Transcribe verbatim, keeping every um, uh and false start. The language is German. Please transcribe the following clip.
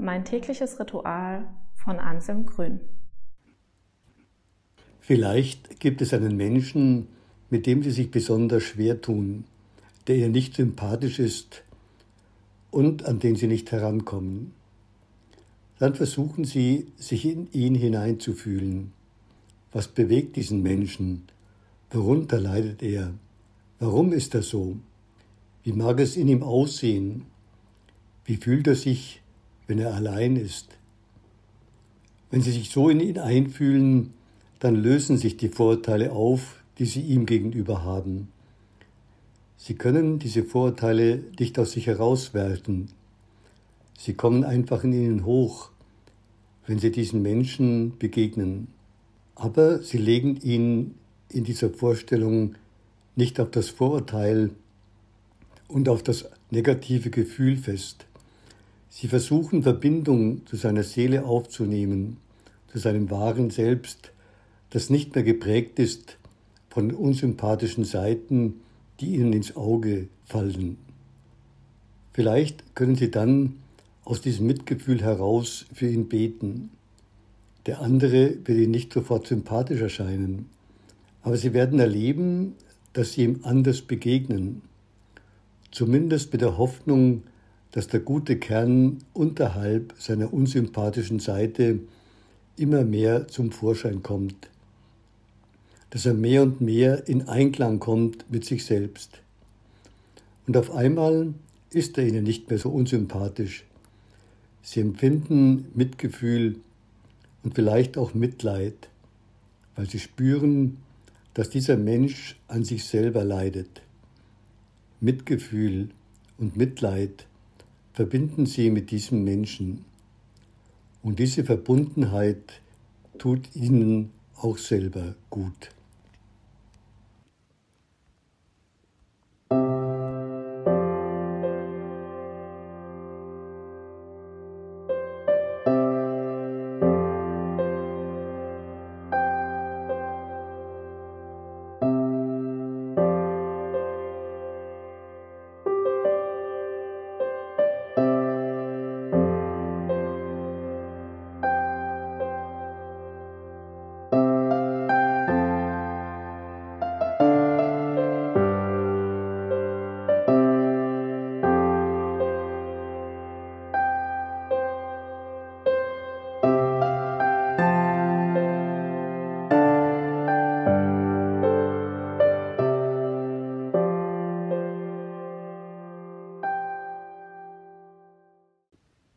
Mein tägliches Ritual von Anselm Grün. Vielleicht gibt es einen Menschen, mit dem Sie sich besonders schwer tun, der Ihnen nicht sympathisch ist und an den Sie nicht herankommen. Dann versuchen Sie, sich in ihn hineinzufühlen. Was bewegt diesen Menschen? Worunter leidet er? Warum ist er so? Wie mag es in ihm aussehen? Wie fühlt er sich, wenn er allein ist? Wenn Sie sich so in ihn einfühlen, dann lösen sich die Vorurteile auf, die Sie ihm gegenüber haben. Sie können diese Vorurteile nicht aus sich herauswerfen. Sie kommen einfach in Ihnen hoch, wenn Sie diesen Menschen begegnen. Aber Sie legen ihn in dieser Vorstellung nicht auf das Vorurteil und auf das negative Gefühl fest. Sie versuchen, Verbindung zu seiner Seele aufzunehmen, zu seinem wahren Selbst, das nicht mehr geprägt ist von unsympathischen Seiten, die Ihnen ins Auge fallen. Vielleicht können Sie dann aus diesem Mitgefühl heraus für ihn beten. Der andere wird Ihnen nicht sofort sympathisch erscheinen, aber Sie werden erleben, dass Sie ihm anders begegnen. Zumindest mit der Hoffnung, dass der gute Kern unterhalb seiner unsympathischen Seite immer mehr zum Vorschein kommt. Dass er mehr und mehr in Einklang kommt mit sich selbst. Und auf einmal ist er Ihnen nicht mehr so unsympathisch. Sie empfinden Mitgefühl und vielleicht auch Mitleid, weil Sie spüren, dass dieser Mensch an sich selber leidet. Mitgefühl und Mitleid verbinden Sie mit diesem Menschen. Und diese Verbundenheit tut Ihnen auch selber gut.